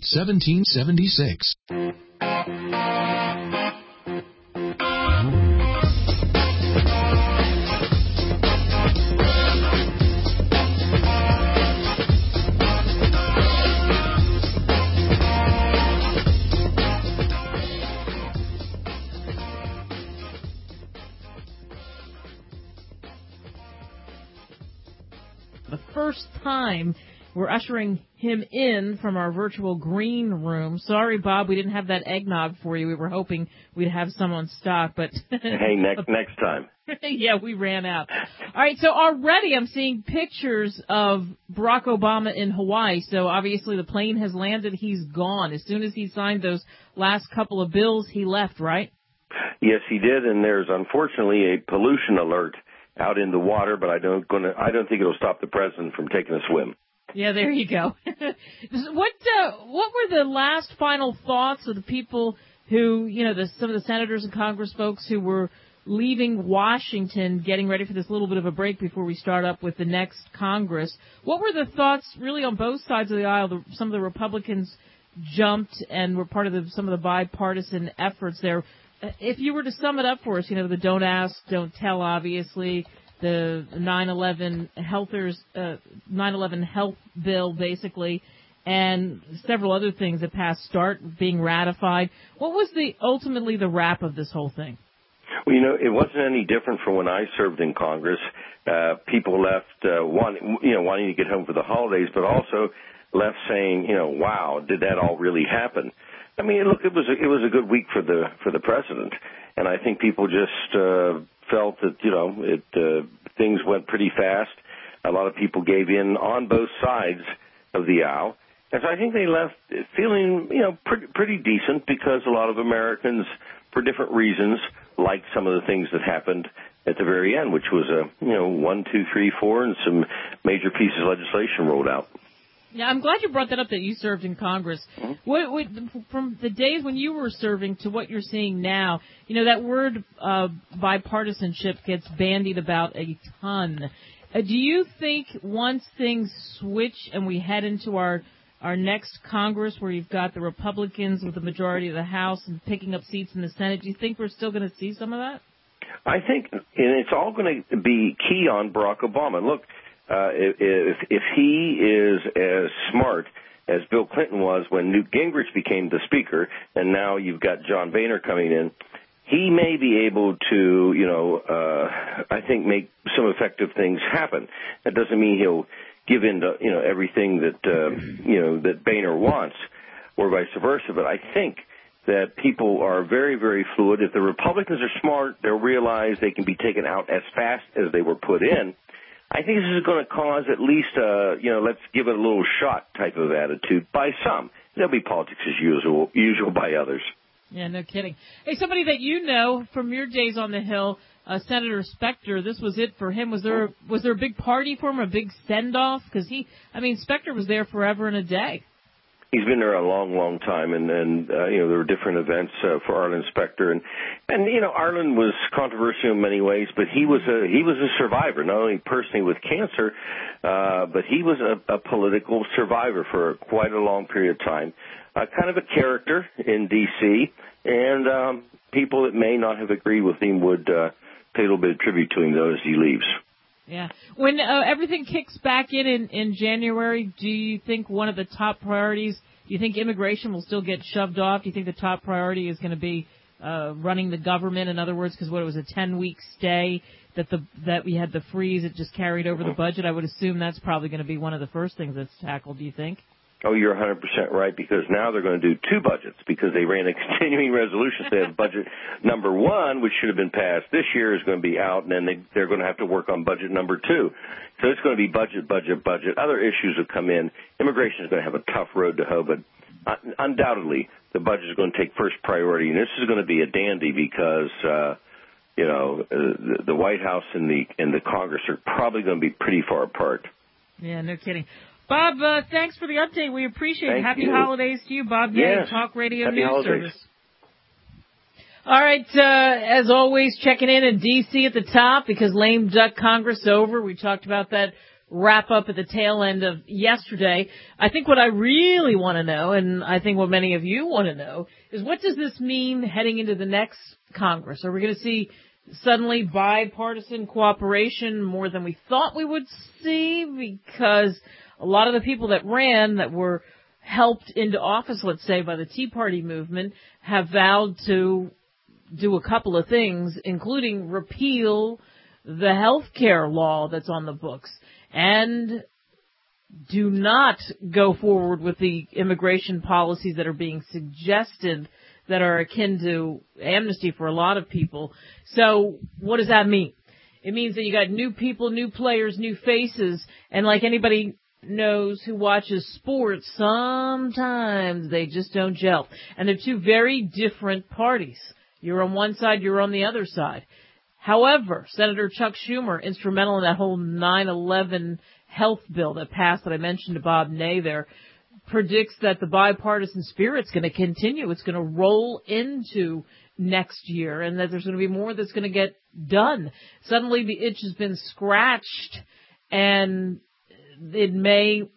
1776. The first time we're ushering him in from our virtual green room. Sorry, Bob, we didn't have that eggnog for you. We were hoping we'd have some on stock, but hey, next time. Yeah, we ran out. All right, so already I'm seeing pictures of Barack Obama in Hawaii. So obviously the plane has landed. He's gone. As soon as he signed those last couple of bills, he left, right? Yes, he did, and there's unfortunately a pollution alert out in the water, but I don't think it'll stop the president from taking a swim. Yeah, there you go. What were the last final thoughts of the people who, some of the senators and Congress folks who were leaving Washington, getting ready for this little bit of a break before we start up with the next Congress? What were the thoughts really on both sides of the aisle? Some of the Republicans jumped and were part of some of the bipartisan efforts there. If you were to sum it up for us, the don't ask, don't tell, obviously, the 9/11 health bill, basically, and several other things that passed START being ratified. What was ultimately the wrap of this whole thing? Well, it wasn't any different from when I served in Congress. People left wanting to get home for the holidays, but also left saying, wow, did that all really happen? I mean, look, it was a good week for the president, and I think people just felt that things went pretty fast. A lot of people gave in on both sides of the aisle, and so I think they left feeling pretty decent because a lot of Americans, for different reasons, liked some of the things that happened at the very end, which was 1, 2, 3, 4, and some major pieces of legislation rolled out. Yeah, I'm glad you brought that up, that you served in Congress. Mm-hmm. From the days when you were serving to what you're seeing now, that word bipartisanship gets bandied about a ton. Do you think once things switch and we head into our next Congress where you've got the Republicans with the majority of the House and picking up seats in the Senate, do you think we're still going to see some of that? I think, and it's all going to be key on Barack Obama. Look, if he is as smart as Bill Clinton was when Newt Gingrich became the speaker, and now you've got John Boehner coming in, he may be able to, I think, make some effective things happen. That doesn't mean he'll give in to, everything that, that Boehner wants, or vice versa. But I think that people are very, very fluid. If the Republicans are smart, they'll realize they can be taken out as fast as they were put in. I think this is going to cause at least let's give it a little shot type of attitude by some. There'll be politics as usual by others. Yeah, no kidding. Hey, somebody that you know from your days on the Hill, Senator Specter, this was it for him. Was there a big party for him, a big send-off? Because Specter was there forever and a day. He's been there a long, long time, and there were different events for Arlen Specter, and Arlen was controversial in many ways, but he was a survivor, not only personally with cancer, but he was a political survivor for quite a long period of time, kind of a character in D.C., and people that may not have agreed with him would pay a little bit of tribute to him, though, as he leaves. Yeah. When everything kicks back in January, do you think one of the top priorities, do you think immigration will still get shoved off? Do you think the top priority is going to be running the government? In other words, because it was a 10-week stay that we had the freeze, it just carried over the budget. I would assume that's probably going to be one of the first things that's tackled, do you think? Oh, you're 100% right, because now they're going to do two budgets, because they ran a continuing resolution. They have budget number 1, which should have been passed this year, is going to be out, and then they're going to have to work on budget number 2. So it's going to be budget. Other issues have come in. Immigration is going to have a tough road to hoe, but undoubtedly the budget is going to take first priority, and this is going to be a dandy because the White House and the Congress are probably going to be pretty far apart. Yeah, no kidding. Bob, thanks for the update. We appreciate it. Happy holidays to you, Bob Yang, yes. Talk Radio Happy News holidays. Service. All right, as always, checking in D.C. at the top because lame duck Congress over. We talked about that wrap up at the tail end of yesterday. I think what I really want to know, and I think what many of you want to know, is what does this mean heading into the next Congress? Are we going to see suddenly bipartisan cooperation more than we thought we would see? Because a lot of the people that ran, that were helped into office, let's say, by the Tea Party movement, have vowed to do a couple of things, including repeal the health care law that's on the books, and do not go forward with the immigration policies that are being suggested that are akin to amnesty for a lot of people. So what does that mean? It means that you got new people, new players, new faces, and like anybody knows who watches sports, sometimes they just don't gel. And they're two very different parties. You're on one side, you're on the other side. However, Senator Chuck Schumer, instrumental in that whole 9/11 health bill that passed that I mentioned to Bob Ney there, predicts that the bipartisan spirit's going to continue. It's going to roll into next year, and that there's going to be more that's going to get done. Suddenly the itch has been scratched, and it may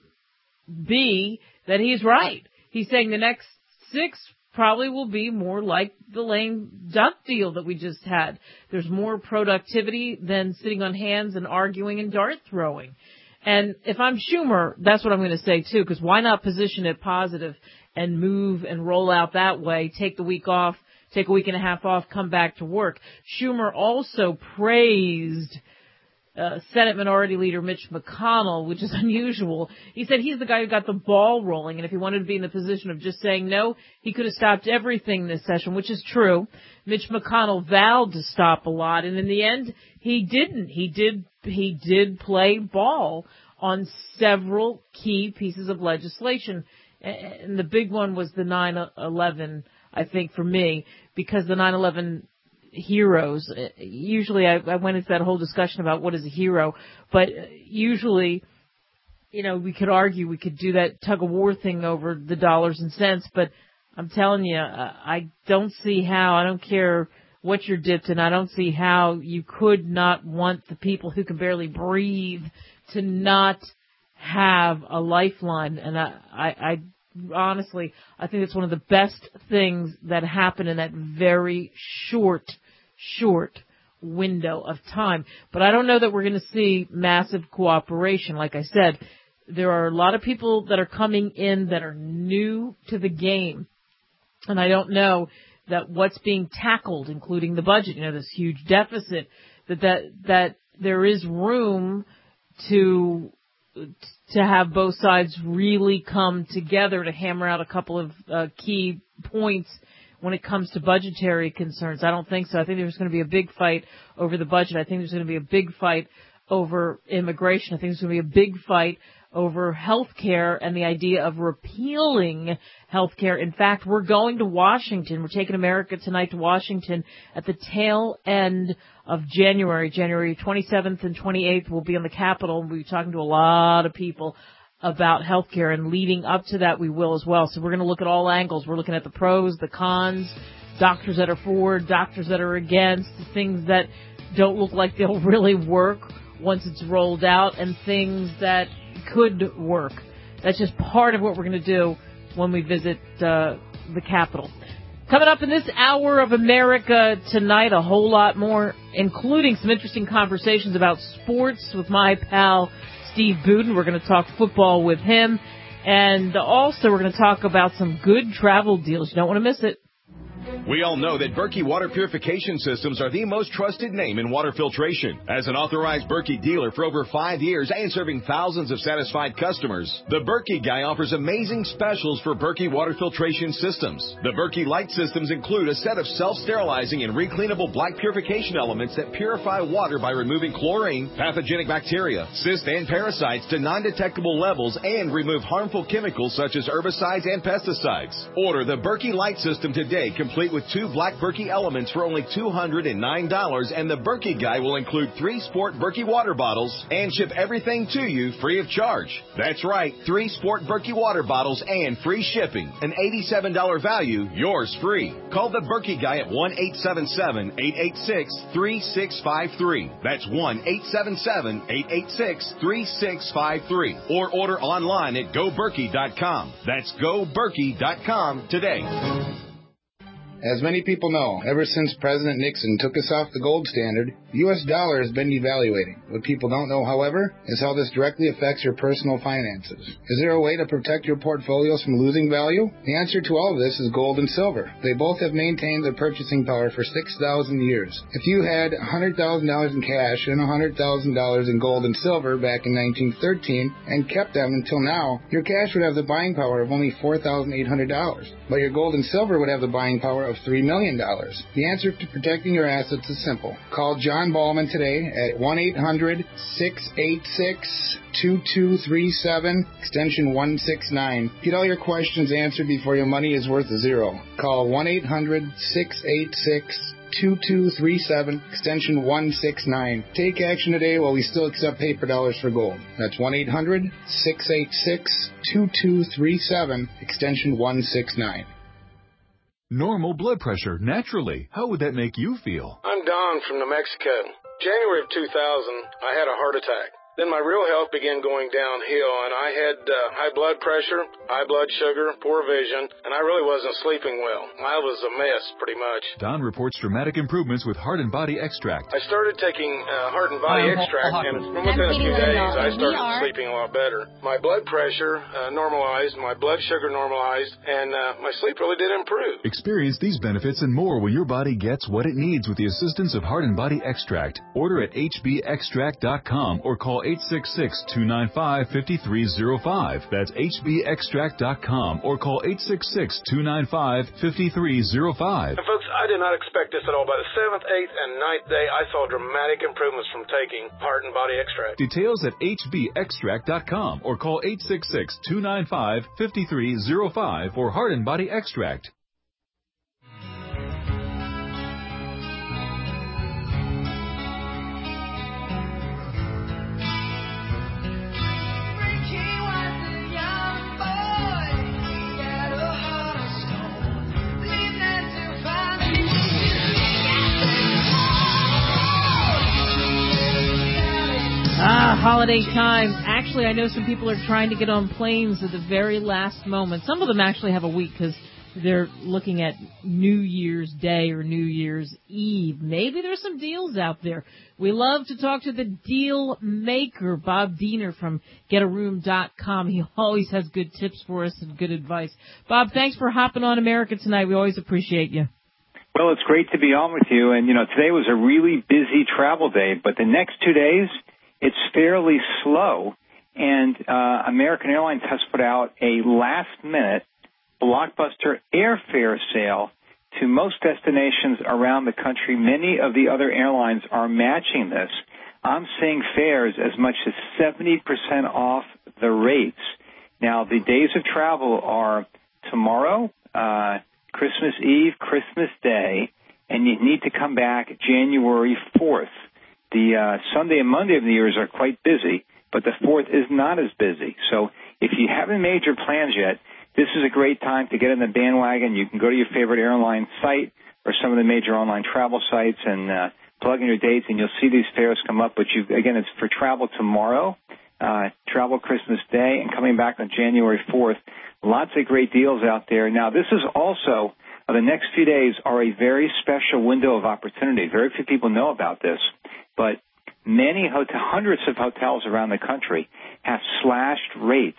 be that he's right. He's saying the next 6 probably will be more like the lame duck deal that we just had. There's more productivity than sitting on hands and arguing and dart throwing. And if I'm Schumer, that's what I'm going to say too, because why not position it positive and move and roll out that way, take the week off, take a week and a half off, come back to work. Schumer also praised Senate Minority Leader Mitch McConnell, which is unusual. He said he's the guy who got the ball rolling, and if he wanted to be in the position of just saying no, he could have stopped everything this session, which is true. Mitch McConnell vowed to stop a lot, and in the end, he didn't. He did play ball on several key pieces of legislation, and the big one was the 9/11, I think, for me, because the 9/11 heroes, usually I went into that whole discussion about what is a hero, but usually, you know, we could argue, we could do that tug-of-war thing over the dollars and cents, but I'm telling you, I don't see how, I don't care what you're dipped in, I don't see how you could not want the people who can barely breathe to not have a lifeline, and I honestly, I think it's one of the best things that happened in that very short window of time. But I don't know that we're going to see massive cooperation. Like I said, there are a lot of people that are coming in that are new to the game. And I don't know that what's being tackled, including the budget, you know, this huge deficit, that there is room to have both sides really come together to hammer out a couple of key points when it comes to budgetary concerns. I don't think so. I think there's going to be a big fight over the budget. I think there's going to be a big fight over immigration. I think there's going to be a big fight over health care and the idea of repealing health care. In fact, we're going to Washington. We're taking America Tonight to Washington at the tail end of January 27th and 28th. We'll be on the Capitol, and we'll be talking to a lot of people about health care, and leading up to that we will as well. So we're going to look at all angles. We're looking at the pros, the cons, doctors that are for, doctors that are against, things that don't look like they'll really work once it's rolled out, and things that could work. That's just part of what we're going to do when we visit the Capitol. Coming up in this hour of America Tonight, a whole lot more, including some interesting conversations about sports with my pal Steve Budin. We're going to talk football with him. And also we're going to talk about some good travel deals. You don't want to miss it. We all know that Berkey Water Purification Systems are the most trusted name in water filtration. As an authorized Berkey dealer for over 5 years and serving thousands of satisfied customers, the Berkey guy offers amazing specials for Berkey Water Filtration Systems. The Berkey Light Systems include a set of self-sterilizing and recleanable black purification elements that purify water by removing chlorine, pathogenic bacteria, cysts, and parasites to non-detectable levels and remove harmful chemicals such as herbicides and pesticides. Order the Berkey Light System today, complete with with 2 Black Berkey Elements for only $209, and the Berkey Guy will include 3 Sport Berkey water bottles and ship everything to you free of charge. That's right, 3 Sport Berkey water bottles and free shipping. An $87 value, yours free. Call the Berkey Guy at 1-877-886-3653. That's 1-877-886-3653. Or order online at GoBerkey.com. That's GoBerkey.com today. As many people know, ever since President Nixon took us off the gold standard, the U.S. dollar has been devaluating. What people don't know, however, is how this directly affects your personal finances. Is there a way to protect your portfolios from losing value? The answer to all of this is gold and silver. They both have maintained their purchasing power for 6,000 years. If you had $100,000 in cash and $100,000 in gold and silver back in 1913 and kept them until now, your cash would have the buying power of only $4,800. But your gold and silver would have the buying power of $3 million. The answer to protecting your assets is simple. Call John Ballman today at 1-800-686-2237, extension 169. Get all your questions answered before your money is worth $0. Call 1-800-686-2237, extension 169. Take action today while we still accept paper dollars for gold. That's 1-800-686-2237, extension 169. Normal blood pressure, naturally. How would that make you feel? I'm Don from New Mexico. January of 2000, I had a heart attack. Then my real health began going downhill, and I had high blood pressure, high blood sugar, poor vision, and I really wasn't sleeping well. I was a mess, pretty much. Don reports dramatic improvements with Heart and Body Extract. I started taking Heart and Body Extract, and within a few days, I started sleeping a lot better. My blood pressure normalized, my blood sugar normalized, and my sleep really did improve. Experience these benefits and more when your body gets what it needs with the assistance of Heart and Body Extract. Order at hbextract.com or call 866-295-5305. That's hbextract.com or call 866-295-5305. And folks, I did not expect this at all. By the 7th, 8th, and 9th day, I saw dramatic improvements from taking Heart and Body Extract. Details at hbextract.com or call 866-295-5305 for Heart and Body Extract. Holiday time. Actually, I know some people are trying to get on planes at the very last moment. Some of them actually have a week because they're looking at New Year's Day or New Year's Eve. Maybe there's some deals out there. We love to talk to the deal maker, Bob Diener from GetAroom.com. He always has good tips for us and good advice. Bob, thanks for hopping on America Tonight. We always appreciate you. Well, it's great to be on with you. And, today was a really busy travel day, but the next 2 days, it's fairly slow, and American Airlines has put out a last-minute blockbuster airfare sale to most destinations around the country. Many of the other airlines are matching this. I'm seeing fares as much as 70% off the rates. Now, the days of travel are tomorrow, Christmas Eve, Christmas Day, and you need to come back January 4th. The Sunday and Monday of the years are quite busy, but the 4th is not as busy. So if you haven't made your plans yet, this is a great time to get in the bandwagon. You can go to your favorite airline site or some of the major online travel sites and plug in your dates, and you'll see these fares come up. But again, it's for travel tomorrow, travel Christmas Day, and coming back on January 4th. Lots of great deals out there. Now, this is also, the next few days are a very special window of opportunity. Very few people know about this. But hundreds of hotels around the country have slashed rates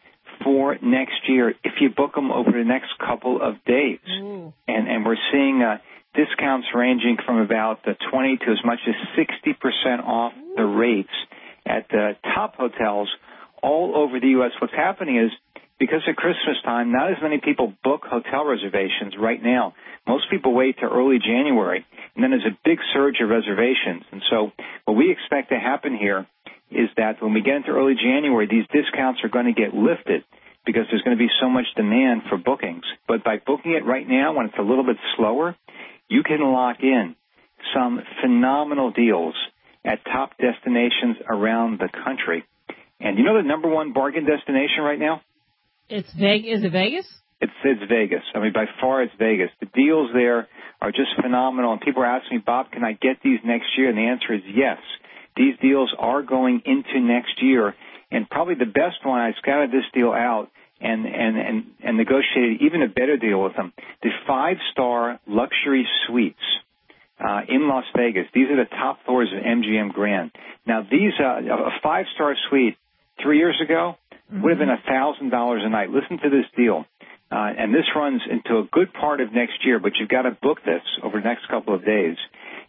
for next year if you book them over the next couple of days. And we're seeing discounts ranging from about 20 to as much as 60% off the rates at the top hotels all over the U.S. What's happening is, because of Christmas time, not as many people book hotel reservations right now. Most people wait till early January, and then there's a big surge of reservations. And so what we expect to happen here is that when we get into early January, these discounts are going to get lifted. because there's going to be so much demand for bookings. But by booking it right now when it's a little bit slower, you can lock in some phenomenal deals at top destinations around the country. And you know the number one bargain destination right now? It's Vegas. Is it Vegas? It's Vegas. I mean, by far it's Vegas. The deals there are just phenomenal. And people are asking me, Bob, can I get these next year? And the answer is yes. These deals are going into next year. And probably the best one, I scouted this deal out and negotiated even a better deal with them. The 5-star luxury suites in Las Vegas. These are the top floors of MGM Grand. Now, these a 5-star suite 3 years ago would have been $1,000 a night. Listen to this deal. And this runs into a good part of next year, but you've got to book this over the next couple of days.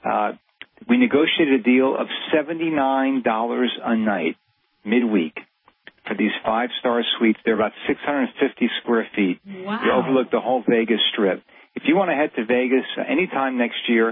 We negotiated a deal of $79 a night midweek for these 5-star suites. They're about 650 square feet. Wow. They overlook the whole Vegas Strip. If you want to head to Vegas anytime next year,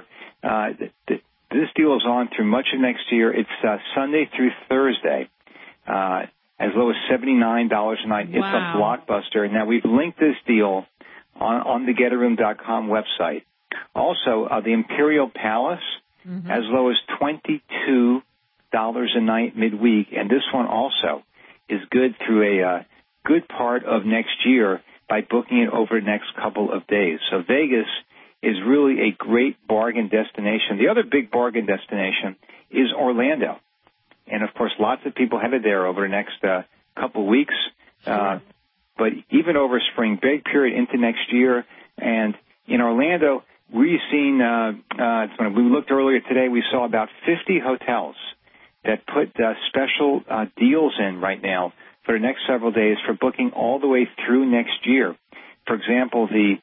this deal is on through much of next year. It's Sunday through Thursday. As low as $79 a night. Wow. It's a blockbuster. Now, we've linked this deal on the GetARoom.com website. Also, the Imperial Palace, as low as $22 a night midweek. And this one also is good through a good part of next year by booking it over the next couple of days. So Vegas is really a great bargain destination. The other big bargain destination is Orlando. And, of course, lots of people headed there over the next couple of weeks. But even over spring break period into next year. And in Orlando, we've seen, when we looked earlier today, we saw about 50 hotels that put special deals in right now for the next several days for booking all the way through next year. For example, the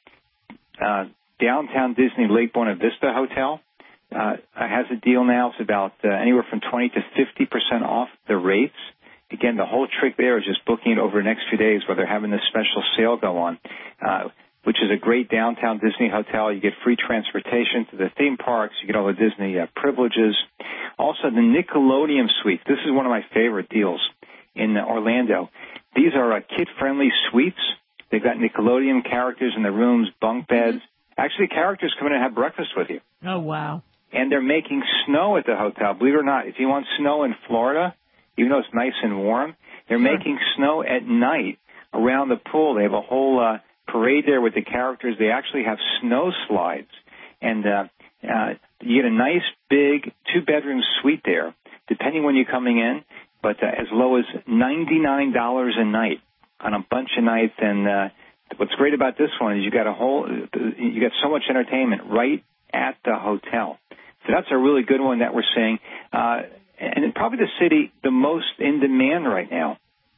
Downtown Disney Lake Buena Vista Hotel has a deal now. It's about anywhere from 20 to 50% off the rates. Again, the whole trick there is just booking it over the next few days where they're having this special sale go on, which is a great downtown Disney hotel. You get free transportation to the theme parks. You get all the Disney privileges. Also, the Nickelodeon suites. This is one of my favorite deals in Orlando. These are kid-friendly suites. They've got Nickelodeon characters in the rooms, bunk beds. Actually, characters come in and have breakfast with you. Oh, wow. And they're making snow at the hotel. Believe it or not, if you want snow in Florida, even though it's nice and warm, they're making snow at night around the pool. They have a whole parade there with the characters. They actually have snow slides. And you get a nice, big, 2-bedroom suite there, depending when you're coming in, but as low as $99 a night on a bunch of nights. And what's great about this one is you got so much entertainment right at the hotel. So that's a really good one that we're seeing. And probably the city the most in demand right now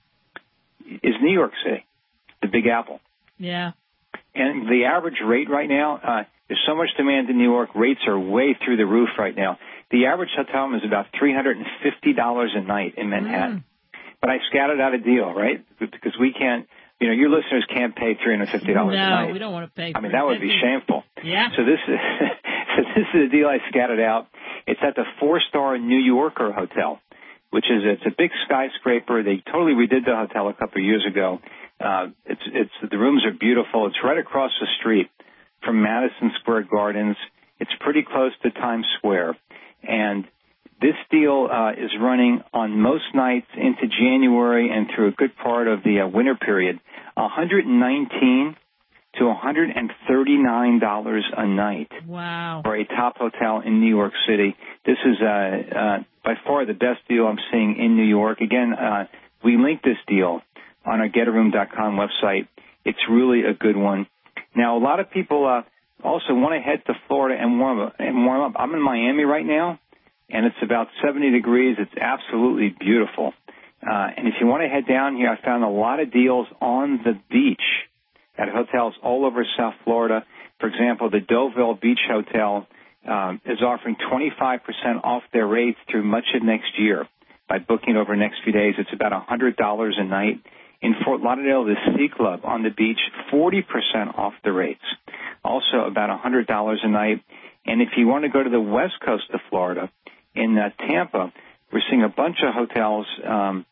is New York City, the Big Apple. Yeah. And the average rate right now, there's so much demand in New York, rates are way through the roof right now. The average hotel room is about $350 a night in Manhattan. But I scouted out a deal, right? Because we can't, your listeners can't pay $350 a night. No, we don't want to pay. I mean, that would be shameful. Yeah. So this is a deal I scouted out. It's at the 4-star New Yorker Hotel, it's a big skyscraper. They totally redid the hotel a couple of years ago. The rooms are beautiful. It's right across the street from Madison Square Gardens. It's pretty close to Times Square. And this deal is running on most nights into January and through a good part of the winter period, $119 to $139 a night. Wow. For a top hotel in New York City. This is by far the best deal I'm seeing in New York. Again, we linked this deal on our GetARoom.com website. It's really a good one. Now, a lot of people also want to head to Florida and warm up. I'm in Miami right now, and it's about 70 degrees. It's absolutely beautiful. And if you want to head down here, I found a lot of deals on the beach at hotels all over South Florida. For example, the Deauville Beach Hotel is offering 25% off their rates through much of next year by booking over the next few days. It's about $100 a night. In Fort Lauderdale, the Sea Club on the beach, 40% off the rates. Also about $100 a night. And if you want to go to the west coast of Florida, in Tampa, we're seeing a bunch of hotels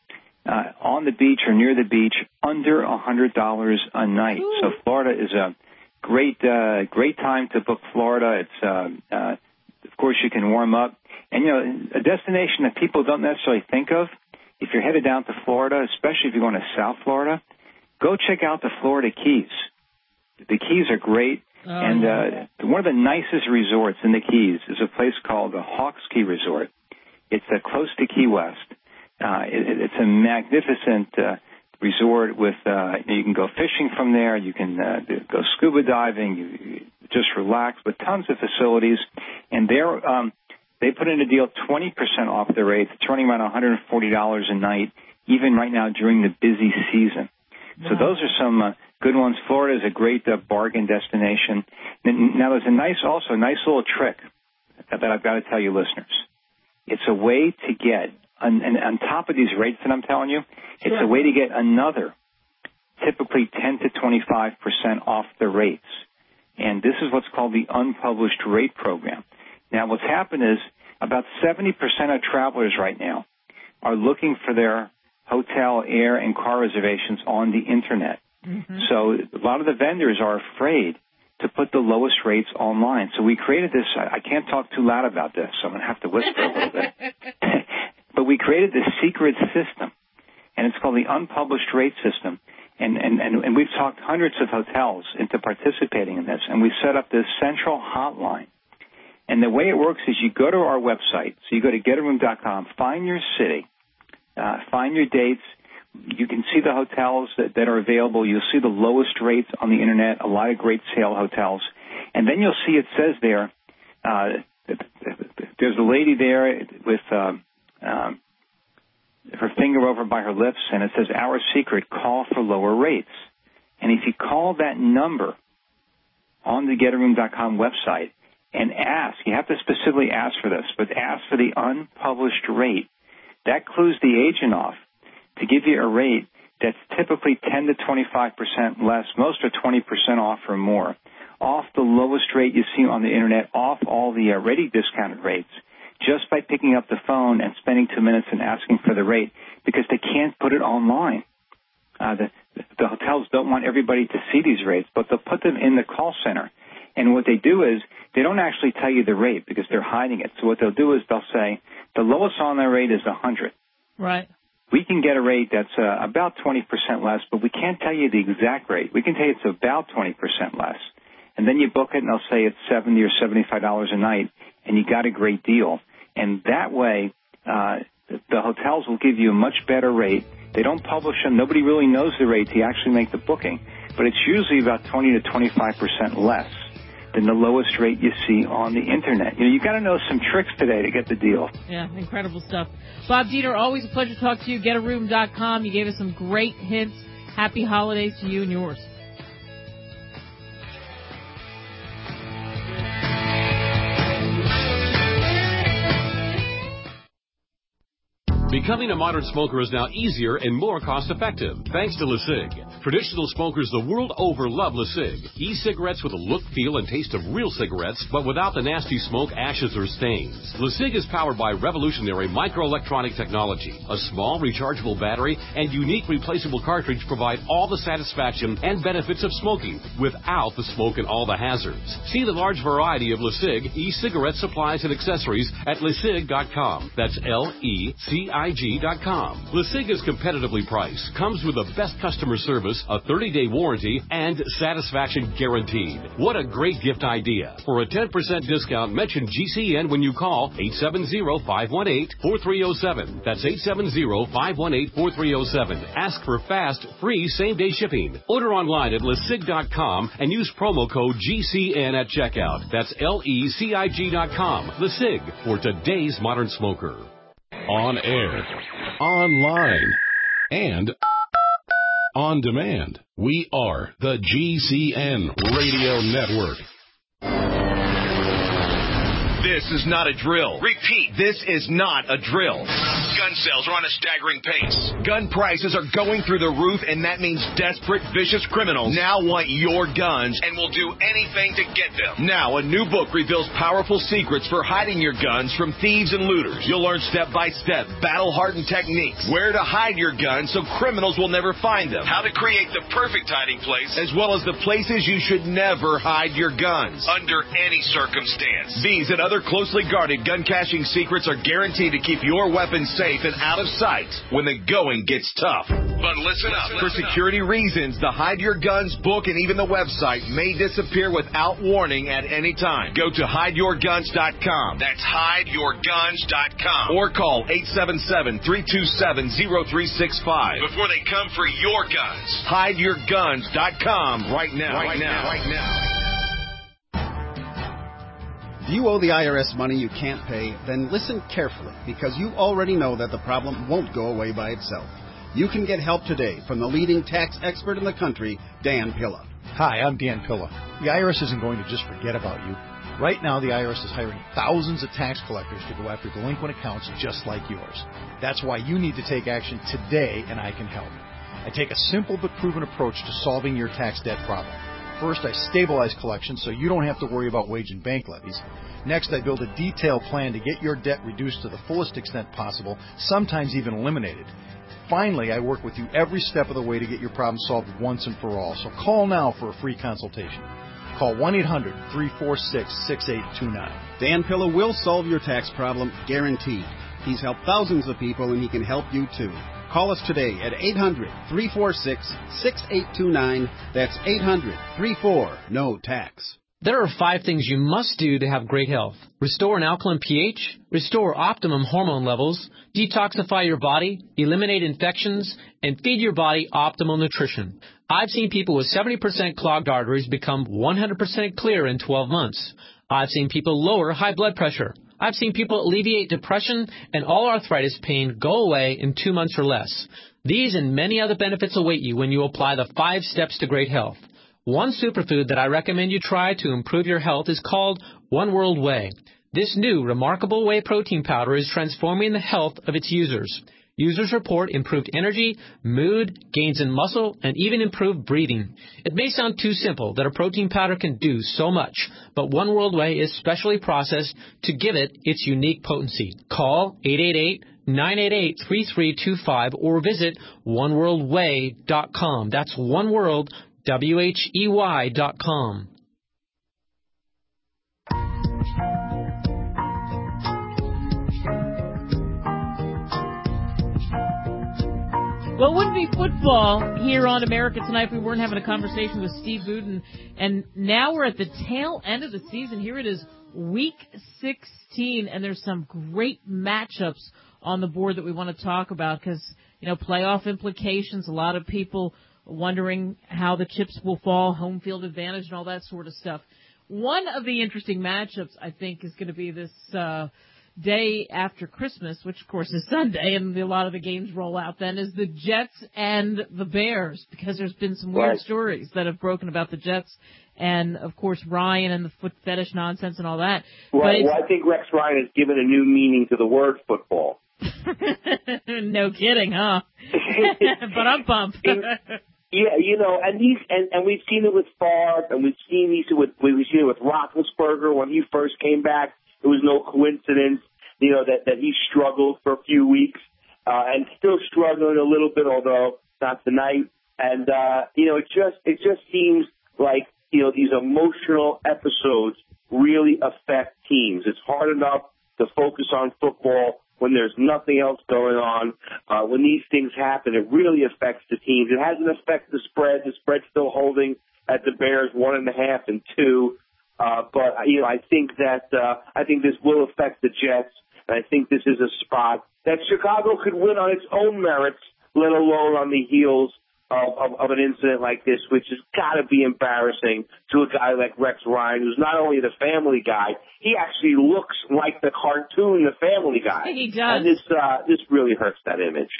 on the beach or near the beach under $100 a night. Ooh. So Florida is a great time to book Florida. It's of course you can warm up, and a destination that people don't necessarily think of. If you're headed down to Florida, especially if you're going to South Florida, go check out the Florida Keys. The Keys are great, and one of the nicest resorts in the Keys is a place called the Hawks Key Resort. It's close to Key West. It's a magnificent resort with you can go fishing from there, you can go scuba diving, you just relax with tons of facilities, and they put in a deal 20% off the rate. It's running around $140 a night, even right now during the busy season. Wow. So those are some good ones. Florida is a great bargain destination. Now there's a nice little trick that I've got to tell you, listeners. It's a way to get, on top of these rates that I'm telling you, it's a way to get another, typically 10 to 25% off the rates. And this is what's called the unpublished rate program. Now what's happened is about 70% of travelers right now are looking for their hotel, air, and car reservations on the Internet. Mm-hmm. So a lot of the vendors are afraid to put the lowest rates online. So we created this. I can't talk too loud about this, so I'm going to have to whisper a little bit. But we created this secret system, and it's called the unpublished rate system. And we've talked hundreds of hotels into participating in this, and we set up this central hotline. And the way it works is you go to our website. So you go to getaroom.com, find your city, find your dates. You can see the hotels that are available. You'll see the lowest rates on the Internet, a lot of great sale hotels. And then you'll see it says there, there's a lady there with her finger over by her lips, and it says, "Our secret, call for lower rates." And if you call that number on the getaroom.com website and ask, you have to specifically ask for this, but ask for the unpublished rate, that clues the agent off to give you a rate that's typically 10 to 25% less. Most are 20% off or more, off the lowest rate you see on the Internet, off all the already discounted rates, just by picking up the phone and spending 2 minutes and asking for the rate, because they can't put it online. The hotels don't want everybody to see these rates, but they'll put them in the call center. And what they do is they don't actually tell you the rate because they're hiding it. So what they'll do is they'll say the lowest online rate is 100. Right. We can get a rate that's about 20% less, but we can't tell you the exact rate. We can tell you it's about 20% less. And then you book it, and they'll say it's $70 or $75 a night, and you got a great deal. And that way, the hotels will give you a much better rate. They don't publish them. Nobody really knows the rate. You actually make the booking. But it's usually about 20 to 25% less than the lowest rate you see on the Internet. You got to know some tricks today to get the deal. Yeah, incredible stuff. Bob Dieter, always a pleasure to talk to you. Getaroom.com. You gave us some great hints. Happy holidays to you and yours. Becoming a modern smoker is now easier and more cost-effective, thanks to LeSig. Traditional smokers the world over love LeSig. E-cigarettes with a look, feel, and taste of real cigarettes, but without the nasty smoke, ashes, or stains. LeSig is powered by revolutionary microelectronic technology. A small, rechargeable battery and unique replaceable cartridge provide all the satisfaction and benefits of smoking without the smoke and all the hazards. See the large variety of LeSig e-cigarette supplies and accessories at LeSig.com. That's LECIG.com. LeSig is competitively priced, comes with the best customer service, a 30-day warranty, and satisfaction guaranteed. What a great gift idea. For a 10% discount, mention GCN when you call 870-518-4307. That's 870-518-4307. Ask for fast, free, same-day shipping. Order online at LeSig.com and use promo code GCN at checkout. That's LECIG.com. LeSig, for today's modern smoker. On air, online, and on demand. We are the GCN Radio Network. This is not a drill. Repeat, this is not a drill. Gun sales are on a staggering pace. Gun prices are going through the roof, and that means desperate, vicious criminals now want your guns and will do anything to get them. Now, a new book reveals powerful secrets for hiding your guns from thieves and looters. You'll learn step-by-step, battle-hardened techniques, where to hide your guns so criminals will never find them, how to create the perfect hiding place, as well as the places you should never hide your guns, under any circumstance. These and other closely guarded gun caching secrets are guaranteed to keep your weapons safe and out of sight when the going gets tough. But listen up. For security reasons, the Hide Your Guns book and even the website may disappear without warning at any time. Go to hideyourguns.com. That's hideyourguns.com. Or call 877-327-0365 before they come for your guns. Hideyourguns.com right now. Right now. Do you owe the IRS money you can't pay? Then listen carefully, because you already know that the problem won't go away by itself. You can get help today from the leading tax expert in the country, Dan Pilla. Hi, I'm Dan Pilla. The IRS isn't going to just forget about you. Right now, the IRS is hiring thousands of tax collectors to go after delinquent accounts just like yours. That's why you need to take action today, and I can help. I take a simple but proven approach to solving your tax debt problem. First, I stabilize collections so you don't have to worry about wage and bank levies. Next, I build a detailed plan to get your debt reduced to the fullest extent possible, sometimes even eliminated. Finally, I work with you every step of the way to get your problem solved once and for all. So call now for a free consultation. Call 1-800-346-6829. Dan Pilla will solve your tax problem, guaranteed. He's helped thousands of people, and he can help you too. Call us today at 800-346-6829. That's 800-34-NO-TAX. There are 5 things you must do to have great health. Restore an alkaline pH, restore optimum hormone levels, detoxify your body, eliminate infections, and feed your body optimal nutrition. I've seen people with 70% clogged arteries become 100% clear in 12 months. I've seen people lower high blood pressure. I've seen people alleviate depression and all arthritis pain go away in 2 months or less. These and many other benefits await you when you apply the 5 steps to great health. One superfood that I recommend you try to improve your health is called One World Whey. This new remarkable whey protein powder is transforming the health of its users. Users report improved energy, mood, gains in muscle, and even improved breathing. It may sound too simple that a protein powder can do so much, but One World Whey is specially processed to give it its unique potency. Call 888-988-3325 or visit oneworldwhey.com. That's oneworld, WHEY.com. Well, it wouldn't be football here on America Tonight if we weren't having a conversation with Steve Buden. And now we're at the tail end of the season. Here it is, Week 16, and there's some great matchups on the board that we want to talk about because, you know, playoff implications, a lot of people wondering how the chips will fall, home field advantage and all that sort of stuff. One of the interesting matchups, I think, is going to be this day after Christmas, which, of course, is Sunday, and a lot of the games roll out then, is the Jets and the Bears, because there's been some weird stories that have broken about the Jets and, of course, Ryan and the foot fetish nonsense and all that. Right. Well, I think Rex Ryan has given a new meaning to the word football. No kidding, huh? But I'm pumped. Yeah, you know, and we've seen it with Favre, and we've seen it with Roethlisberger when he first came back. It was no coincidence, you know, that he struggled for a few weeks, and still struggling a little bit, although not tonight. And you know, it just seems like, you know, these emotional episodes really affect teams. It's hard enough to focus on football when there's nothing else going on. When these things happen, it really affects the teams. It hasn't affected the spread. The spread's still holding at the Bears 1.5 and 2. But, you know, I think this will affect the Jets. And I think this is a spot that Chicago could win on its own merits, let alone on the heels of an incident like this, which has got to be embarrassing to a guy like Rex Ryan, who's not only the Family Guy, he actually looks like the cartoon, the Family Guy. He does. And this really hurts that image.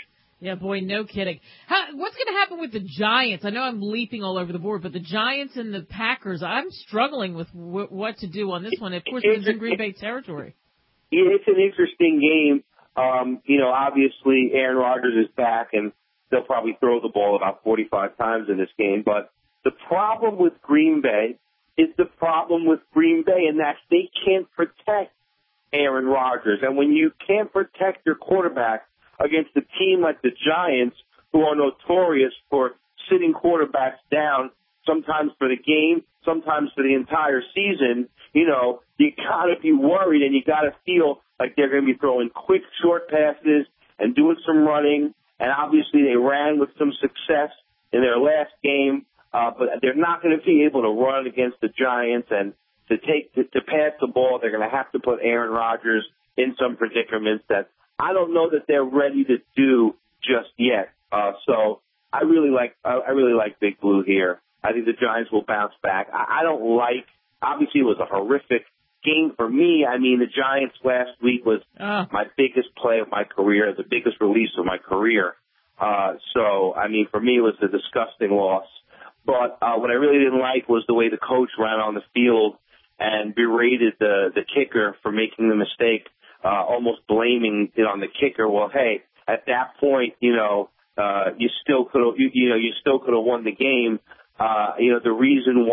Yeah, boy, no kidding. What's going to happen with the Giants? I know I'm leaping all over the board, but the Giants and the Packers, I'm struggling with what to do on this one. Of course, it's in Green Bay territory. Yeah, it's an interesting game. Obviously Aaron Rodgers is back, and they'll probably throw the ball about 45 times in this game. But the problem with Green Bay is the problem with Green Bay, and that's they can't protect Aaron Rodgers. And when you can't protect your quarterback against a team like the Giants, who are notorious for sitting quarterbacks down, sometimes for the game, sometimes for the entire season, you gotta be worried, and you gotta feel like they're going to be throwing quick, short passes and doing some running. And obviously they ran with some success in their last game, but they're not going to be able to run against the Giants. And to pass the ball, they're going to have to put Aaron Rodgers in some predicaments that I don't know that they're ready to do just yet. So I really like Big Blue here. I think the Giants will bounce back. Obviously it was a horrific game for me. I mean, the Giants last week was my biggest play of my career, the biggest release of my career. So, I mean, for me, it was a disgusting loss. But what I really didn't like was the way the coach ran on the field and berated the kicker for making the mistake, almost blaming it on the kicker. Well, hey, at that point, you still could have won the game. The reason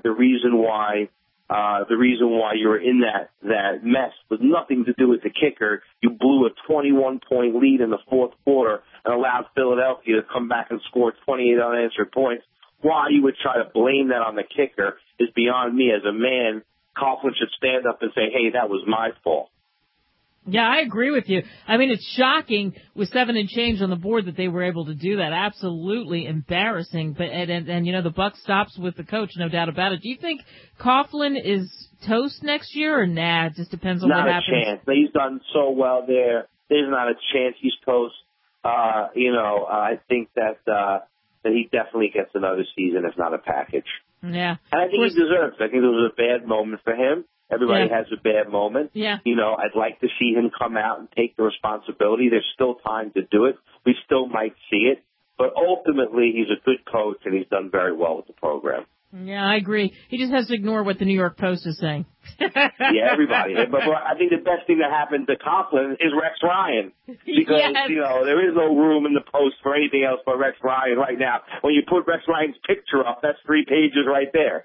why you were in that mess was nothing to do with the kicker. You blew a 21-point lead in the fourth quarter and allowed Philadelphia to come back and score 28 unanswered points. Why you would try to blame that on the kicker is beyond me. As a man, Coughlin should stand up and say, hey, that was my fault. Yeah, I agree with you. I mean, it's shocking with 7 and change on the board that they were able to do that. Absolutely embarrassing. But and the buck stops with the coach, no doubt about it. Do you think Coughlin is toast next year, or nah? It just depends on what happens. Not a chance. He's done so well there. There's not a chance he's toast. I think that he definitely gets another season, if not a package. Yeah. And I think he deserves it. I think it was a bad moment for him. Everybody has a bad moment. Yeah. I'd like to see him come out and take the responsibility. There's still time to do it. We still might see it. But ultimately, he's a good coach, and he's done very well with the program. Yeah, I agree. He just has to ignore what the New York Post is saying. Yeah, everybody. But I think the best thing that happened to Coughlin is Rex Ryan. Because, there is no room in the Post for anything else but Rex Ryan right now. When you put Rex Ryan's picture up, that's 3 pages right there.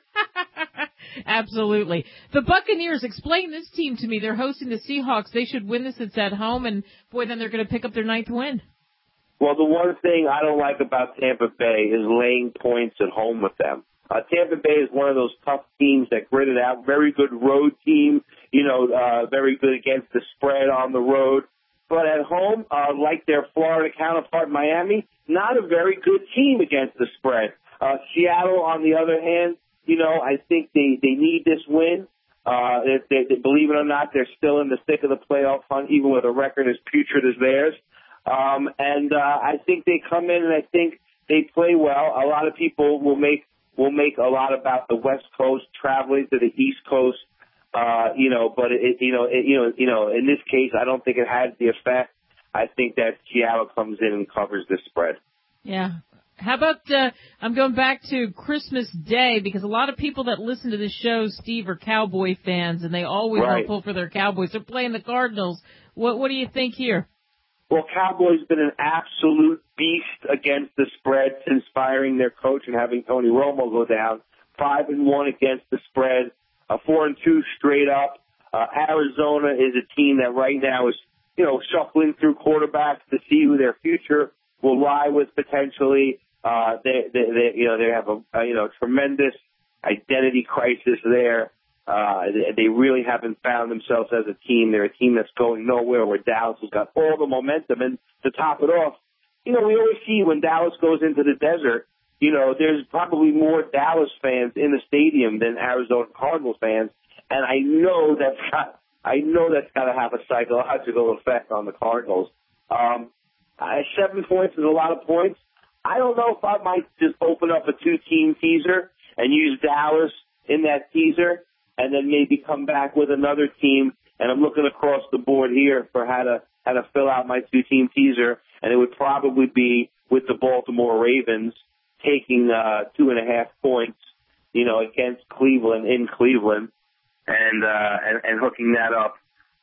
Absolutely. The Buccaneers, explain this team to me. They're hosting the Seahawks. They should win this. It's at home, and, boy, then they're going to pick up their 9th win. Well, the one thing I don't like about Tampa Bay is laying points at home with them. Tampa Bay is one of those tough teams that grit it out. Very good road team, very good against the spread on the road. But at home, like their Florida counterpart Miami, not a very good team against the spread. Seattle, on the other hand, I think they need this win. They, believe it or not, they're still in the thick of the playoff hunt, even with a record as putrid as theirs. I think they come in and I think they play well. A lot of people will make a lot about the West Coast traveling to the East Coast, but in this case, I don't think it has the effect. I think that Seattle comes in and covers this spread. Yeah. How about, I'm going back to Christmas Day, because a lot of people that listen to this show, Steve, are Cowboy fans, and they always want to pull for their Cowboys. They're playing the Cardinals. What do you think here? Well, Cowboys been an absolute beast against the spread since firing their coach and having Tony Romo go down. 5-1 against the spread, 4-2 straight up. Arizona is a team that right now is, shuffling through quarterbacks to see who their future will lie with potentially. They have a tremendous identity crisis there. They really haven't found themselves as a team. They're a team that's going nowhere, where Dallas has got all the momentum. And to top it off, we always see when Dallas goes into the desert, there's probably more Dallas fans in the stadium than Arizona Cardinals fans. And I know that's got to have a psychological effect on the Cardinals. 7 points is a lot of points. I don't know if I might just open up a 2-team teaser and use Dallas in that teaser, and then maybe come back with another team. And I'm looking across the board here for how to fill out my 2-team teaser. and it would probably be with the Baltimore Ravens taking 2.5 points, against Cleveland in Cleveland, and hooking that up,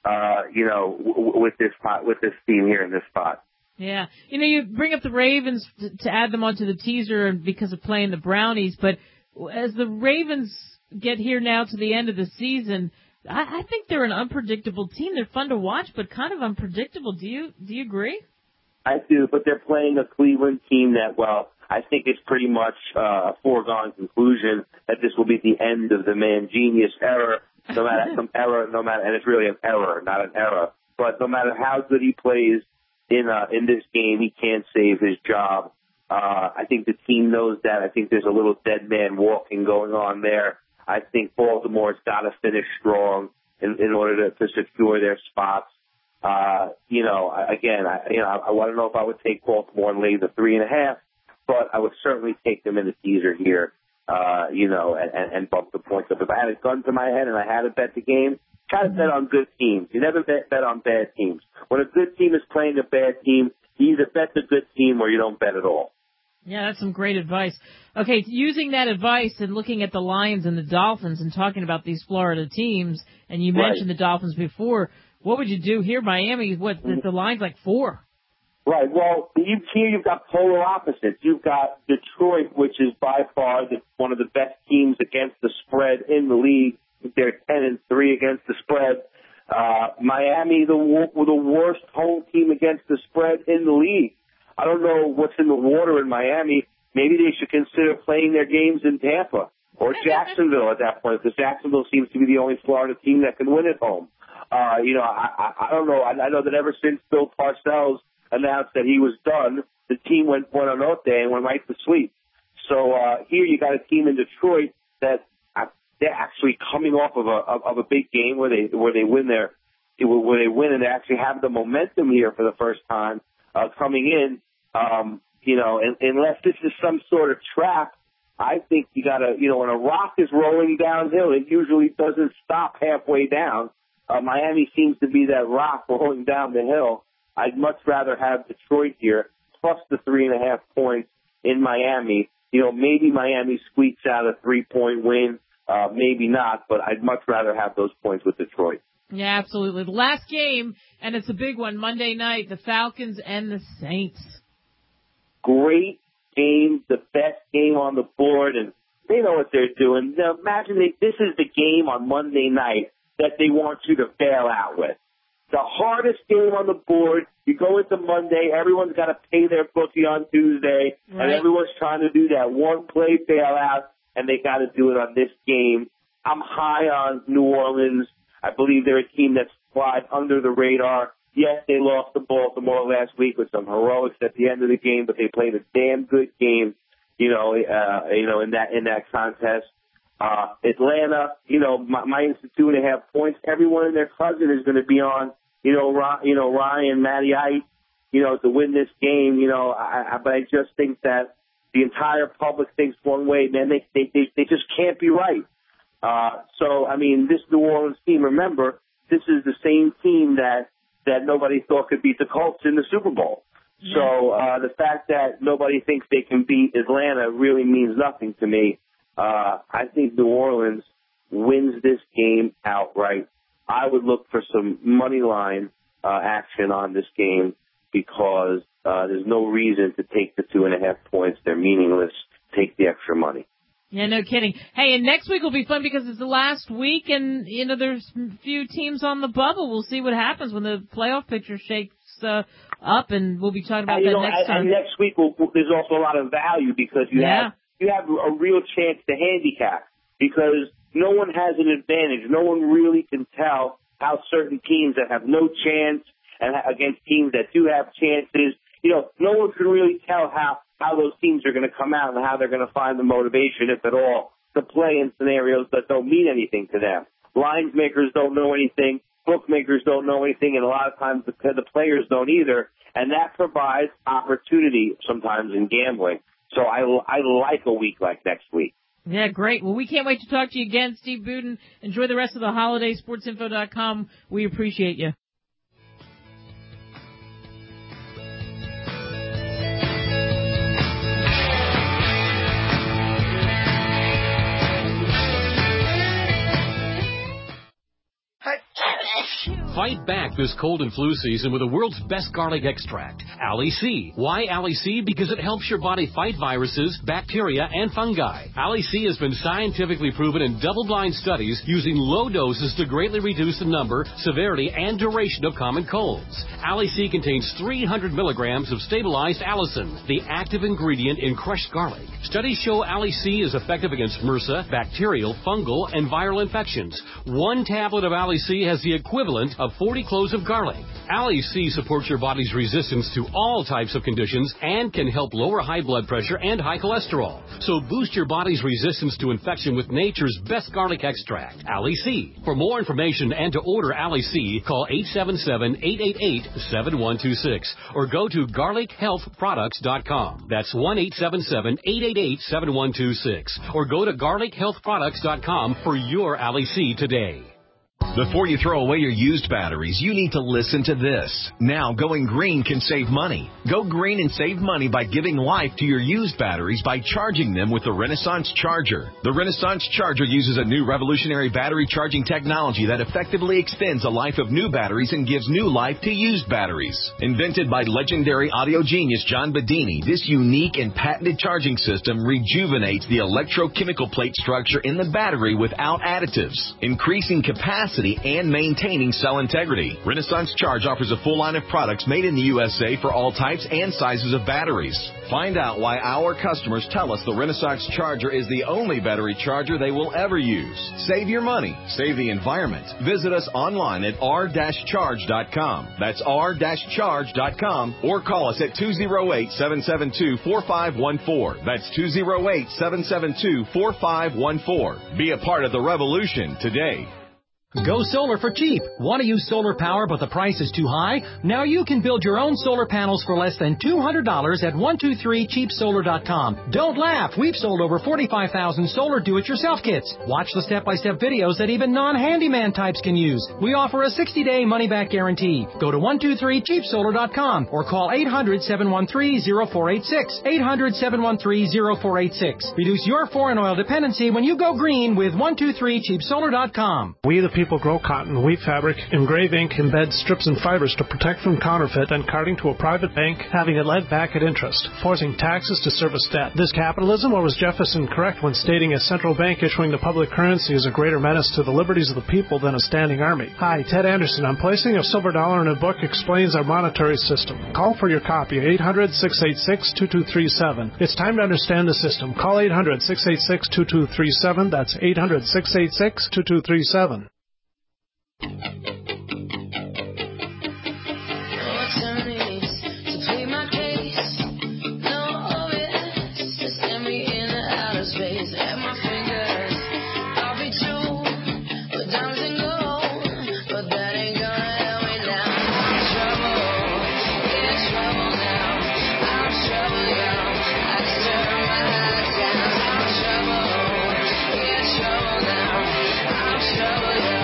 with this team here in this spot. Yeah. You bring up the Ravens to add them onto the teaser because of playing the Brownies, but as the Ravens get here now to the end of the season, I think they're an unpredictable team. They're fun to watch, but kind of unpredictable. Do you agree? I do, but they're playing a Cleveland team that, I think it's pretty much a foregone conclusion that this will be the end of the Mangenius era. No matter and it's really an error, not an era. But no matter how good he plays in this game, he can't save his job. I think the team knows that. I think there's a little dead man walking going on there. I think Baltimore's got to finish strong in order to secure their spots. I want to know if I would take Baltimore and lay the 3.5, but I would certainly take them in the teaser here, and bump the points up. If I had a gun to my head and I had to bet the game, try to bet on good teams. You never bet on bad teams. When a good team is playing a bad team, you either bet the good team or you don't bet at all. Yeah, that's some great advice. Okay, using that advice and looking at the Lions and the Dolphins and talking about these Florida teams, and you mentioned the Dolphins before, what would you do here? Miami, the line's like 4. Right. Well, you've got polar opposites. You've got Detroit, which is by far one of the best teams against the spread in the league. They're 10-3 against the spread. Miami, the worst home team against the spread in the league. I don't know what's in the water in Miami. Maybe they should consider playing their games in Tampa or Jacksonville at that point, because Jacksonville seems to be the only Florida team that can win at home. I don't know. I know that ever since Bill Parcells announced that he was done, the team went Buona Notte and went right to sleep. So here you got a team in Detroit that they're actually coming off of a big game where they win and they actually have the momentum here for the first time coming in. Unless this is some sort of trap, I think you got to, when a rock is rolling downhill, it usually doesn't stop halfway down. Miami seems to be that rock rolling down the hill. I'd much rather have Detroit here, plus the 3.5 points in Miami. Maybe Miami squeaks out a 3-point win, maybe not, but I'd much rather have those points with Detroit. Yeah, absolutely. The last game, and it's a big one, Monday night, the Falcons and the Saints. Great game, the best game on the board, and they know what they're doing. Now, imagine this is the game on Monday night that they want you to bail out with. The hardest game on the board. You go into Monday, everyone's got to pay their bookie on Tuesday, right, and everyone's trying to do that one-play bailout, and they got to do it on this game. I'm high on New Orleans. I believe they're a team that's flies under the radar. Yes, they lost to Baltimore last week with some heroics at the end of the game, but they played a damn good game, in that contest. Atlanta, minus the 2.5 points. Everyone and their cousin is going to be on, Ryan, Matty Ice, to win this game. But I just think that the entire public thinks one way, man. They just can't be right. This New Orleans team, remember, this is the same team that nobody thought could beat the Colts in the Super Bowl. Yeah. So the fact that nobody thinks they can beat Atlanta really means nothing to me. I think New Orleans wins this game outright. I would look for some money line action on this game because there's no reason to take the 2.5 points. They're meaningless. Take the extra money. Yeah, no kidding. Hey, and next week will be fun because it's the last week, and there's a few teams on the bubble. We'll see what happens when the playoff picture shakes up, and we'll be talking about that next time. And next week there's also a lot of value because you have a real chance to handicap because no one has an advantage. No one really can tell how certain teams that have no chance and against teams that do have chances. No one can really tell how those teams are going to come out and how they're going to find the motivation, if at all, to play in scenarios that don't mean anything to them. Lines makers don't know anything. Bookmakers don't know anything. And a lot of times the players don't either. And that provides opportunity sometimes in gambling. So I like a week like next week. Yeah, great. Well, we can't wait to talk to you again, Steve Budin. Enjoy the rest of the holiday. SportsInfo.com. We appreciate you. Fight back this cold and flu season with the world's best garlic extract, Ali C. Why Ali C? Because it helps your body fight viruses, bacteria, and fungi. Ali C has been scientifically proven in double-blind studies using low doses to greatly reduce the number, severity, and duration of common colds. Ali C contains 300 milligrams of stabilized allicin, the active ingredient in crushed garlic. Studies show Ali C is effective against MRSA, bacterial, fungal, and viral infections. One tablet of Ali C has the equivalent of 40 cloves of garlic. Ali C supports your body's resistance to all types of conditions and can help lower high blood pressure and high cholesterol. So boost your body's resistance to infection with nature's best garlic extract, Ali C. For more information and to order Ali C, call 877-888-7126 or go to garlichealthproducts.com. That's 1-877-888-7126 or go to garlichealthproducts.com for your Ali C today. Before you throw away your used batteries, you need to listen to this. Now, going green can save money. Go green and save money by giving life to your used batteries by charging them with the Renaissance Charger. The Renaissance Charger uses a new revolutionary battery charging technology that effectively extends the life of new batteries and gives new life to used batteries. Invented by legendary audio genius John Bedini, this unique and patented charging system rejuvenates the electrochemical plate structure in the battery without additives, increasing capacity and maintaining cell integrity. Renaissance Charge offers a full line of products made in the USA for all types and sizes of batteries. Find out why our customers tell us the Renaissance Charger is the only battery charger they will ever use. Save your money. Save the environment. Visit us online at r-charge.com. That's r-charge.com or call us at 208-772-4514. That's 208-772-4514. Be a part of the revolution today. Go solar for cheap. Want to use solar power but the price is too high? Now you can build your own solar panels for less than $200 at 123cheapsolar.com. Don't laugh. We've sold over 45,000 solar do-it-yourself kits. Watch the step-by-step videos that even non-handyman types can use. We offer a 60-day money-back guarantee. Go to 123cheapsolar.com or call 800-713-0486. 800-713-0486. Reduce your foreign oil dependency when you go green with 123cheapsolar.com. We the people grow cotton, weave fabric, engrave ink, embed strips and fibers to protect from counterfeit and carting to a private bank, having it lent back at interest, forcing taxes to service debt. This capitalism, or was Jefferson correct when stating a central bank issuing the public currency is a greater menace to the liberties of the people than a standing army? Hi, Ted Anderson. I'm placing a silver dollar in a book explains our monetary system. Call for your copy, 800-686-2237. It's time to understand the system. Call 800-686-2237. That's 800-686-2237. Trouble, yeah.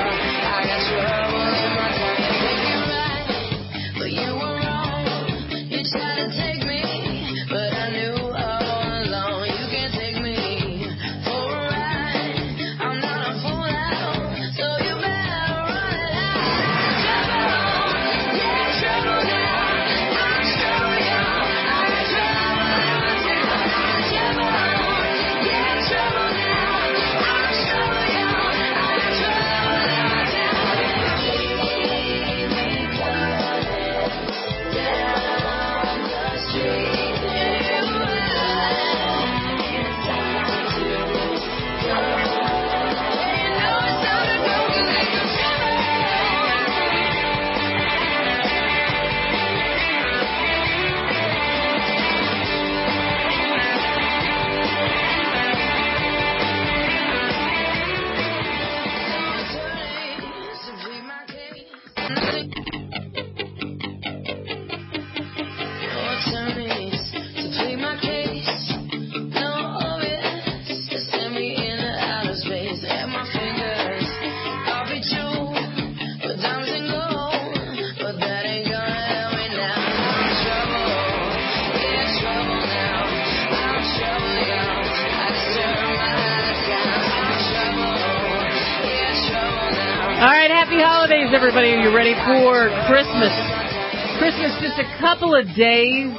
right, happy holidays, everybody. Are you ready for Christmas? Christmas just a couple of days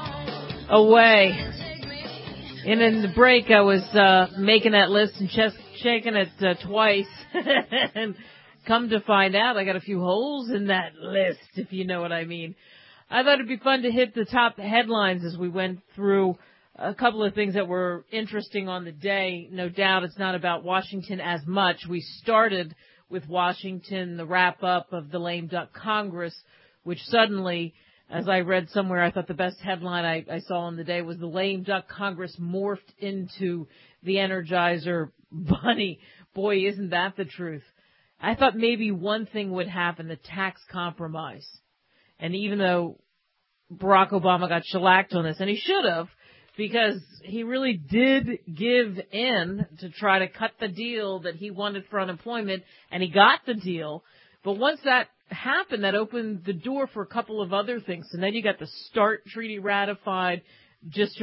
away. And in the break, I was making that list and just checking it twice. And come to find out, I got a few holes in that list, if you know what I mean. I thought it'd be fun to hit the top headlines as we went through a couple of things that were interesting on the day. No doubt it's not about Washington as much. We started with Washington, the wrap-up of the lame duck Congress, which suddenly, as I read somewhere, I thought the best headline I saw on the day was the lame duck Congress morphed into the Energizer Bunny. Boy, isn't that the truth. I thought maybe one thing would happen, the tax compromise. And even though Barack Obama got shellacked on this, and he should have, because he really did give in to try to cut the deal that he wanted for unemployment, and he got the deal. But once that happened, that opened the door for a couple of other things. And then you got the START treaty ratified, just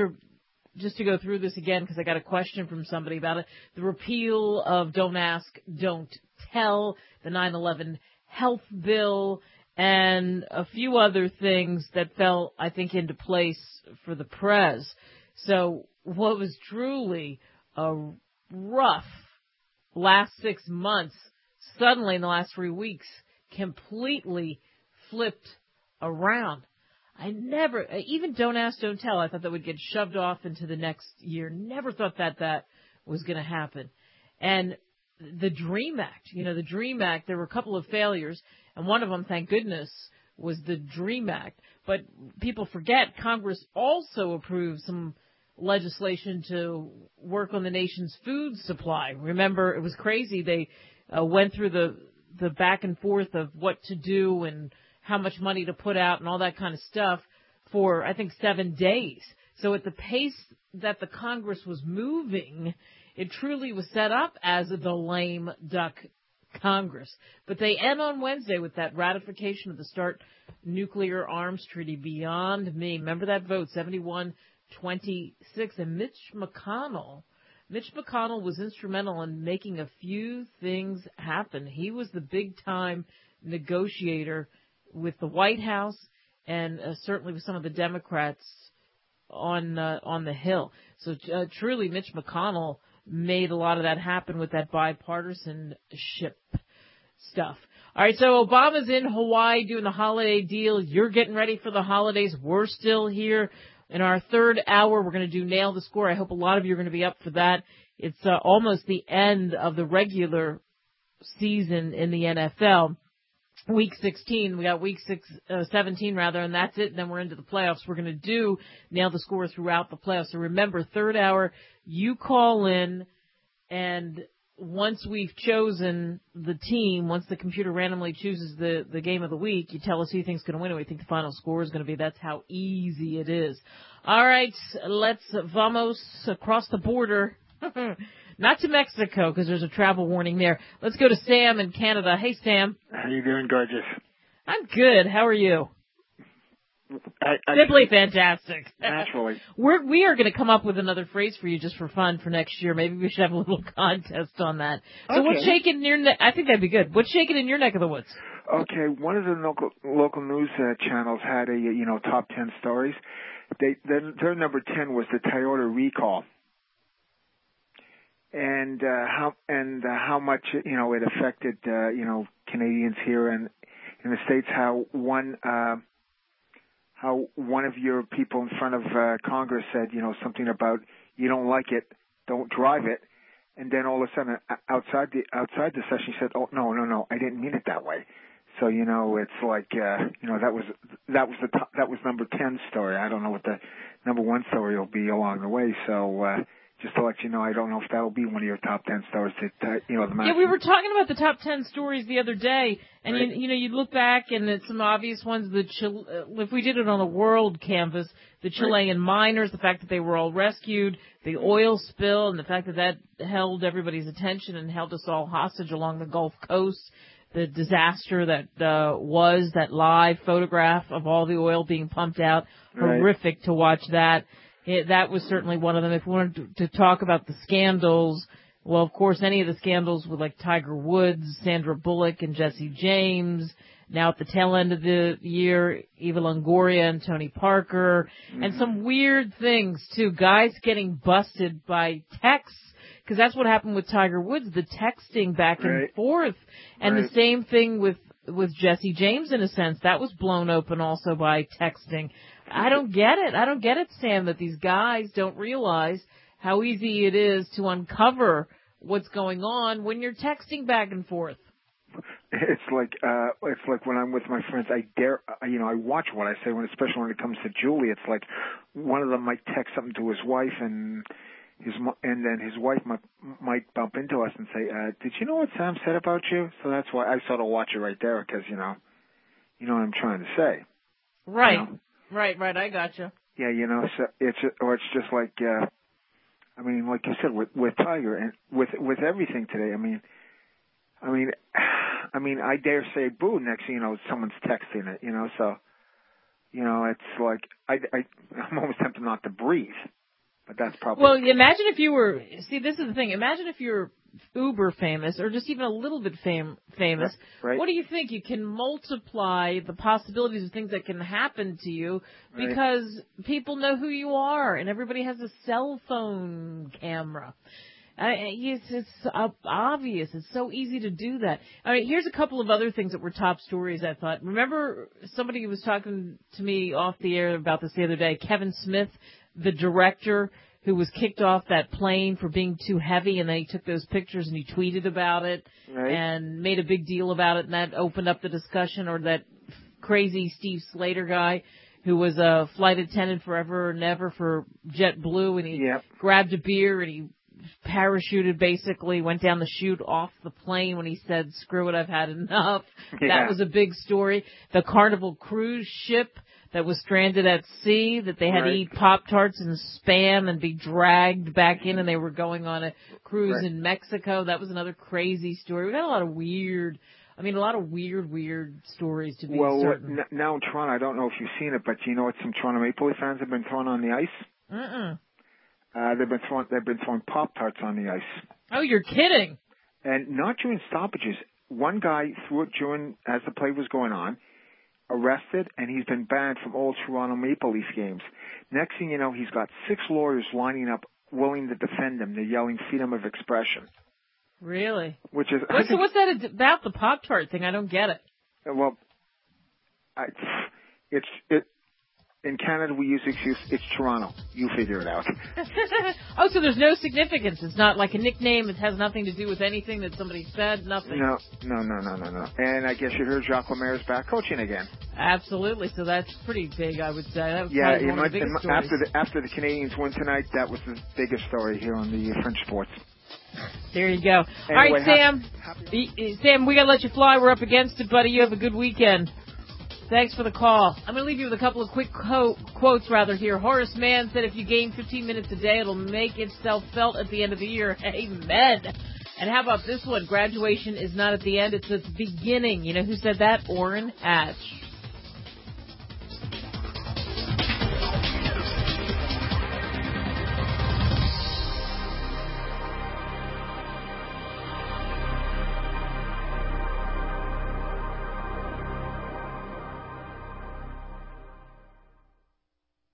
to go through this again, because I got a question from somebody about it. The repeal of Don't Ask, Don't Tell, the 9/11 health bill, and a few other things that fell, I think, into place for the Prez. So what was truly a rough last 6 months, suddenly in the last 3 weeks, completely flipped around. I never, even Don't Ask, Don't Tell, I thought that would get shoved off into the next year. Never thought that was going to happen. And the DREAM Act, the DREAM Act, there were a couple of failures, and one of them, thank goodness, was the DREAM Act. But people forget Congress also approved some legislation to work on the nation's food supply. Remember, it was crazy. They went through the back and forth of what to do and how much money to put out and all that kind of stuff for, I think, 7 days. So at the pace that the Congress was moving, it truly was set up as the lame duck Congress. But they end on Wednesday with that ratification of the START nuclear arms treaty. Beyond me. Remember that vote, 71-26. And Mitch McConnell was instrumental in making a few things happen. He was the big-time negotiator with the White House and certainly with some of the Democrats on the Hill. So truly, Mitch McConnell made a lot of that happen with that bipartisanship stuff. All right, so Obama's in Hawaii doing the holiday deal. You're getting ready for the holidays. We're still here. In our third hour, we're going to do Nail the Score. I hope a lot of you are going to be up for that. It's almost the end of the regular season in the NFL. Week 16, we got week 17 rather, and that's it. And then we're into the playoffs. We're going to do Nail the Score throughout the playoffs. So remember, third hour, you call in, and once we've chosen the team, once the computer randomly chooses the game of the week, you tell us who you think's going to win and we think the final score is going to be. That's how easy it is. All right, let's vamos across the border. Not to Mexico, because there's a travel warning there. Let's go to Sam in Canada. Hey, Sam. How you doing, gorgeous? I'm good. How are you? Simply fantastic. Naturally. We are going to come up with another phrase for you just for fun for next year. Maybe we should have a little contest on that. So okay. What's shaking in your neck? I think that'd be good. What's shaking in your neck of the woods? Okay, one of the local news channels had a top 10 stories. Their number 10 was the Toyota recall. And how much it affected Canadians here and in the States, how one of your people in front of Congress said something about you don't like it, don't drive it, and then all of a sudden outside the session he said, oh no, I didn't mean it that way. So it's like that was number 10 story. I don't know what the number 1 story will be along the way. So just to let you know, I don't know if that will be one of your top 10 stories. Yeah, we were talking about the top 10 stories the other day, and right. you look back and it's some obvious ones. If we did it on a world canvas, the Chilean miners, the fact that they were all rescued, the oil spill, and the fact that held everybody's attention and held us all hostage along the Gulf Coast. The disaster that was that live photograph of all the oil being pumped out. Right. Horrific to watch that. That was certainly one of them. If we wanted to talk about the scandals, Well, of course, any of the scandals with like Tiger Woods, Sandra Bullock, and Jesse James. Now at the tail end of the year, Eva Longoria and Tony Parker. And some weird things, too. Guys getting busted by texts. Because that's what happened with Tiger Woods, the texting back and forth. And the same thing with Jesse James, in a sense. That was blown open also by texting. I don't get it. I don't get it, Sam, that these guys don't realize how easy it is to uncover what's going on when you're texting back and forth. It's like when I'm with my friends, I watch what I say, especially when it comes to Julie. It's like one of them might text something to his wife, and then his wife might bump into us and say, "Did you know what Sam said about you?" So that's why I sort of watch it right there, because you know what I'm trying to say. Right, you know? right. I gotcha. Yeah, so it's just like, I mean, like you said with Tiger and with everything today. I mean, I dare say boo. Next thing you know, someone's texting it. So, it's like I'm almost tempted not to breathe. But that's probably. Well, imagine if you were. See, this is the thing. Imagine if you're uber famous, or just even a little bit famous. Right. What do you think? You can multiply the possibilities of things that can happen to you because people know who you are, and everybody has a cell phone camera. It's obvious. It's so easy to do that. All right, here's a couple of other things that were top stories, I thought. Remember, somebody was talking to me off the air about this the other day. Kevin Smith, the director who was kicked off that plane for being too heavy, and then he took those pictures and he tweeted about it and made a big deal about it, and that opened up the discussion. Or that crazy Steve Slater guy who was a flight attendant forever and ever for JetBlue, and he grabbed a beer and he parachuted, basically went down the chute off the plane when he said, "Screw it, I've had enough." That was a big story. The Carnival cruise ship that was stranded at sea, that they had to eat Pop-Tarts and Spam and be dragged back in, and they were going on a cruise in Mexico. That was another crazy story. We got a lot of weird stories to be certain. Well, now in Toronto, I don't know if you've seen it, but you know what some Toronto Maple Leaf fans have been throwing on the ice? They've been throwing Pop-Tarts on the ice. Oh, you're kidding. And not during stoppages. One guy threw it as the play was going on, arrested, and he's been banned from all Toronto Maple Leaf games. Next thing you know, he's got 6 lawyers lining up willing to defend him. They're yelling freedom of expression. Really? Which is what's that about, the Pop-Tart thing? I don't get it. Well, in Canada, we use the excuse, it's Toronto. You figure it out. Oh, so there's no significance. It's not like a nickname. It has nothing to do with anything that somebody said. Nothing. No. And I guess you heard Jacques Lemaire's back coaching again. Absolutely. So that's pretty big, I would say. That was one of the biggest stories. After the Canadians win tonight, that was the biggest story here on the French Sports. There you go. Anyway, all right, Sam. Sam, we got to let you fly. We're up against it, buddy. You have a good weekend. Thanks for the call. I'm going to leave you with a couple of quick quotes here. Horace Mann said, if you gain 15 minutes a day, it'll make itself felt at the end of the year. Amen. And how about this one? Graduation is not at the end, it's at the beginning. You know who said that? Orrin Hatch.